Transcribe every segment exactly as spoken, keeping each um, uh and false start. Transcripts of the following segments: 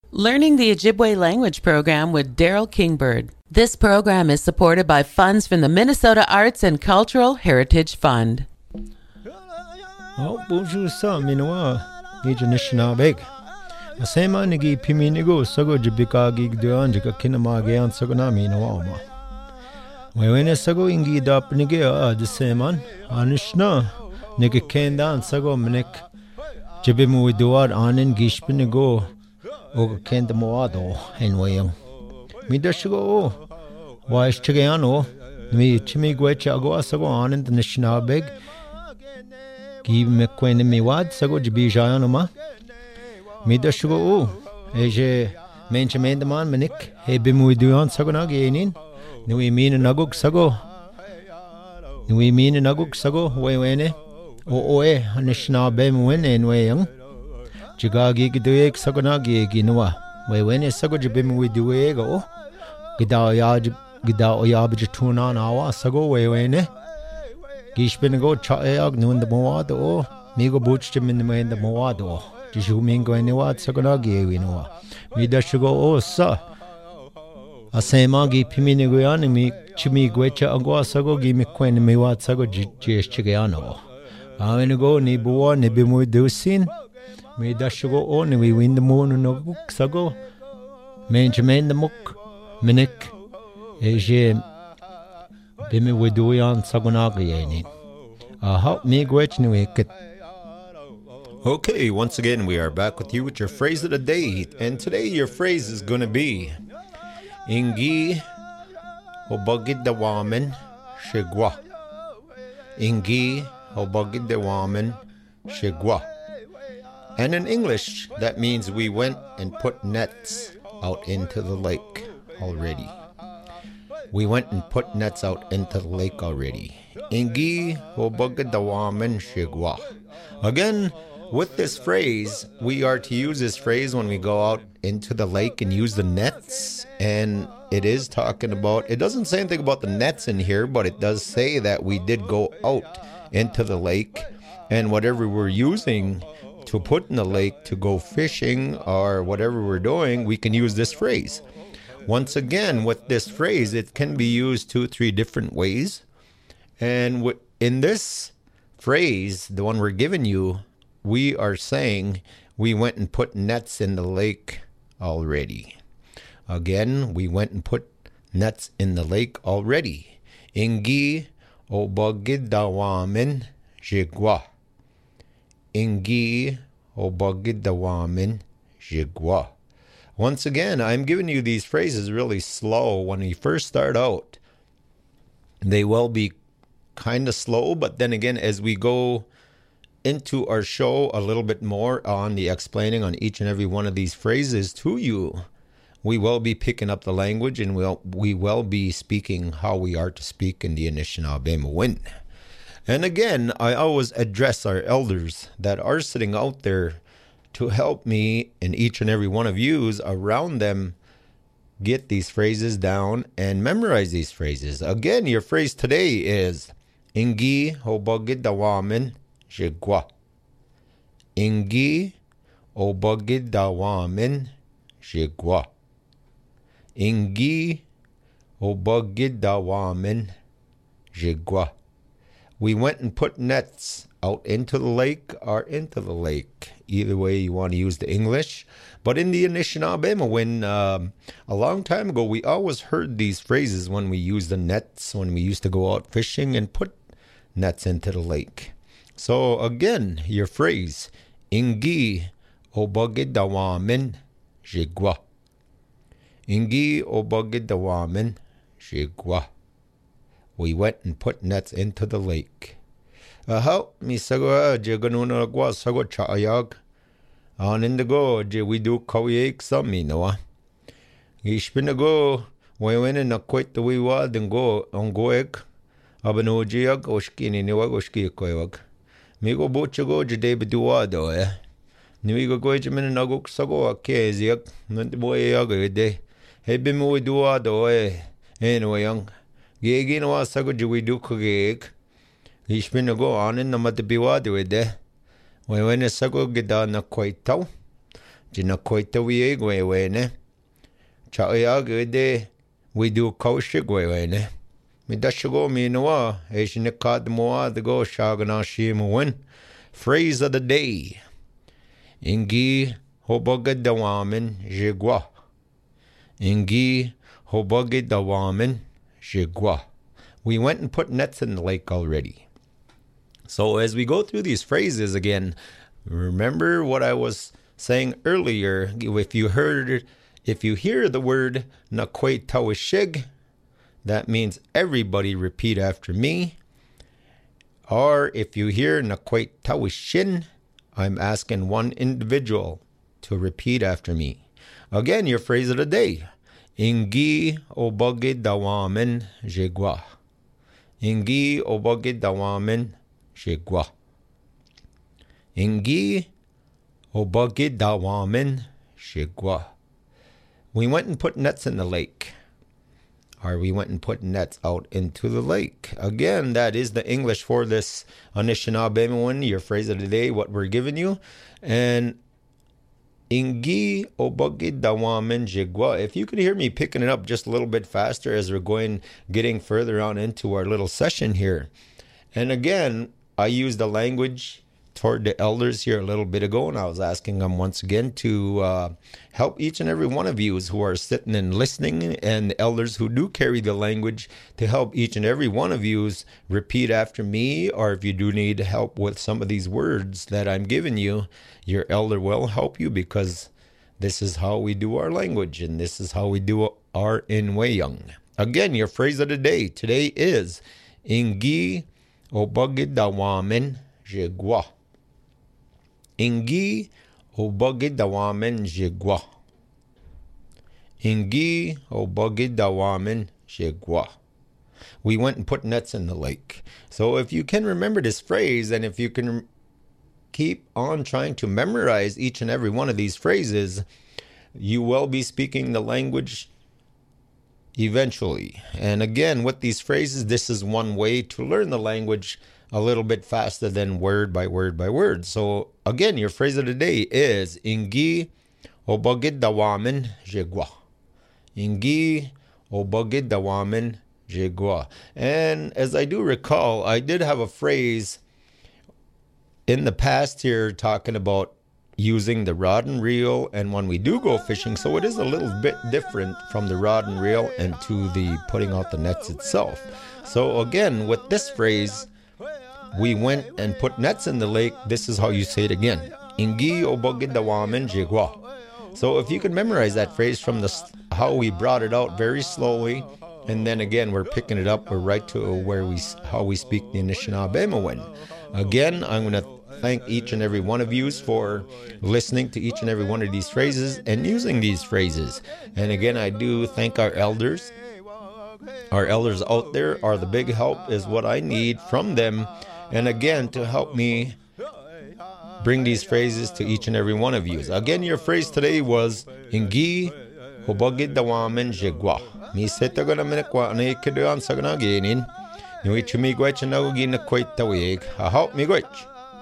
Learning the Ojibwe language program with Daryl Kingbird. This program is supported by funds from the Minnesota Arts and Cultural Heritage Fund. Oh, bonjour, ça, minoa, Nijanishinabeg. Asema nigi piminigo, sago jibika gig duan, jika kinamagian sagonami no alma. Wewene sago ingi dap nige a deseman, anishna, nigi kendan sago minik, jibimu duad anin gishpinigo. Og kent moado en wayang. Mi dashigo wa ishtigeano mi chimi gwecha ago asago anand nishnabeg gi me kwene mi wad sago jibi jayano ma mi dashigo eje menche mendaman menik he bimu duan sago na genin nui min naguk sago nui min naguk sago wewene o oe nishnabe mwen en wayang Jigagi giduek sagonagi ginua. We when is sago jibim we do ego. Gida yaj gida oyabj tuna nawa sago we wene. Gishbin go chaeg nun the moado. Migo butch him in the main the moado. Jishumingo anywhat sagonagi winua. Mida shugo o sa. Asemagi piminiguan mi chimi guecha agua sago gimi quen me wat sago jichigiano. Amenugo ni bua ni bimu dusin. Me dashigo on we win the moon no book sago. Menjamin the muk minik eje bimi we do on sagonagi any. Uh help me gwech new it. Okay, once again we are back with you with your phrase of the day, and today your phrase is gonna be Ingi obagid the woman shigwa. Ingi obagid the woman shigwa. And in English, that means we went and put nets out into the lake already. We went and put nets out into the lake already. Ingi hobagadawamen shigwa. Again, with this phrase, we are to use this phrase when we go out into the lake and use the nets. And it is talking about, it doesn't say anything about the nets in here, but it does say that we did go out into the lake. And whatever we're using to put in the lake to go fishing or whatever we're doing, we can use this phrase. Once again, with this phrase, it can be used two, three different ways. And in this phrase, the one we're giving you, we are saying we went and put nets in the lake already. Again, we went and put nets in the lake already. Ingi obagidawamin jigwa. Ingi obagidawamin jigwa. Once again, I'm giving you these phrases really slow. When we first start out, they will be kind of slow, but then again, as we go into our show a little bit more on the explaining on each and every one of these phrases to you, we will be picking up the language, and we'll, we will be speaking how we are to speak in the Anishinaabe Mawin. And again, I always address our elders that are sitting out there to help me and each and every one of yous around them get these phrases down and memorize these phrases. Again, your phrase today is Ingi hobagidawamin jigwa. Ingi hobagidawamin jigwa. Ingi hobagidawamin jigwa. We went and put nets out into the lake or into the lake. Either way you want to use the English. But in the Anishinaabe, when um, a long time ago, we always heard these phrases when we used the nets, when we used to go out fishing and put nets into the lake. So again, your phrase, Ingi obagidawamin jigwa. Ingi obagidawamin jigwa. We went and put nets into the lake. How mi sago je ganuna gwa sago chayag. On in the go je we do kawyek sami noa. Gishpinago we went in a quite the we wad and go on goek. Abano jiag oshkini niwag oshki koyag. Migo bochago je de beduado eh. Niwigo gojamin naguk sago a keziak. Nant boy yagade. Hebimo duado eh. Anyway young. Gigi no sago je we do kagek. Gishpinago on in the matabiwado eh. We went a sago gida na quite tau. Jinakoita we egwene. Chayagude, we do kaushigwene. Midashago minoa, Asianikad moa, the go shaganashi. Phrase of the day. Ingi hobagadawamen jigwa. Ingi hobagadawamen jigwa. We went and put nets in the lake already. So as we go through these phrases again, remember what I was saying earlier. If you heard, if you hear the word nakwe tawishig, that means everybody repeat after me. Or if you hear nakwe tawishin, I'm asking one individual to repeat after me. Again, your phrase of the day. Ingi obage dawamen jigwa. Ingi obage dawamen jigwa. Ingi obage dawamen jigwa. We went and put nets in the lake. Or we went and put nets out into the lake. Again, that is the English for this Anishinaabe, your phrase of the day, what we're giving you. And Ingi obagi dawamen jigwa. If you could hear me picking it up just a little bit faster as we're going, getting further on into our little session here. And again, I used the language toward the elders here a little bit ago, and I was asking them once again to uh, help each and every one of you who are sitting and listening, and the elders who do carry the language, to help each and every one of you repeat after me, or if you do need help with some of these words that I'm giving you, your elder will help you, because this is how we do our language, and this is how we do our Inweyang. Again, your phrase of the day today is Ingi obagi dawamen jigwa. Ingi obagi dawamen jigwa. Ingi obagi dawamen jigwa. We went and put nets in the lake. So if you can remember this phrase, and if you can keep on trying to memorize each and every one of these phrases, you will be speaking the language eventually. And again, with these phrases, this is one way to learn the language a little bit faster than word by word by word. So again, your phrase of the day is Ingi obagi dawamen jigwa. Ingi obagi dawamen jigwa. And as I do recall, I did have a phrase in the past here talking about using the rod and reel and when we do go fishing. So it is a little bit different from the rod and reel and to the putting out the nets itself. So again, with this phrase, we went and put nets in the lake. This is how you say it again. Ingi obagi dawamen jigwa. So if you can memorize that phrase from the how we brought it out very slowly, and then again we're picking it up, we're right to where we how we speak the Anishinaabe. Again, I'm going to thank each and every one of you for listening to each and every one of these phrases and using these phrases. And again, I do thank our elders. Our elders out there are the big help, is what I need from them. And again, to help me bring these phrases to each and every one of you. Again, your phrase today was Ingi obagi dawamen jigwa. Mi setagana menekwa ne kidoan sagana genin. Nui chumi gwech na ugina kwita wig. Ha help me gwech.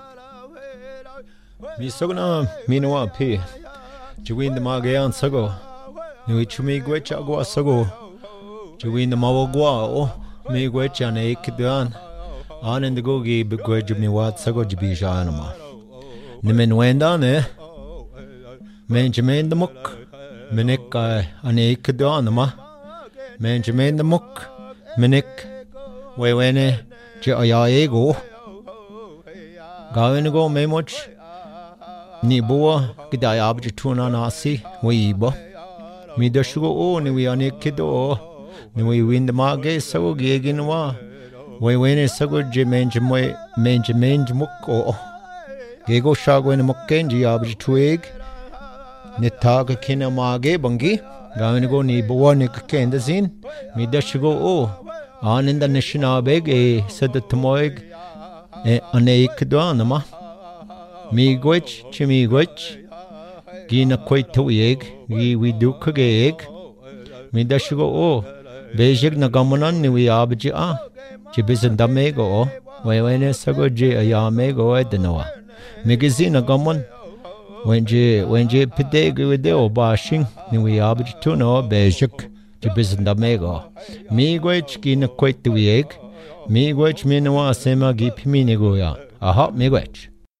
Mi sagana minoa pi. Juwin the magayan sago. Nui chumi gwech agwa sago. Juwin the mawagwa o mi gwech ane kidoan. An in the gogi begwedge me wat sago jibisha anima. Nimen wendane Benjamin the muck Minik ane kadanama Benjamin the muck Minik Wewene Jaya ego Gawin go me much Nibua Gidayab Jatuna Nasi Weiba Midashugo o ni we ane kido ni we win the mage so giginwa we win a sago jimenjamwe menjamanjmuko Gego shago in a mukenji abj twig Nitaga kina mage bungi Gawin go ni buwanik kendazin Midashugo o an in the Anishinaabe said the Tamoig ane ikdwanama Mi gwich chimi gwich Gina quite to egg Gi we do kage Midashugo o Bejig nagamanan ni we abji a Jibizan damego Wewene sago ji ayamego edenoa Migazina gammon When je when je pedego with the bashing, ni we abit to no bejik, je bisanda mego. Me gwech gina quite the week. Me gwech me no sema gip me negoya. A hot me gwech.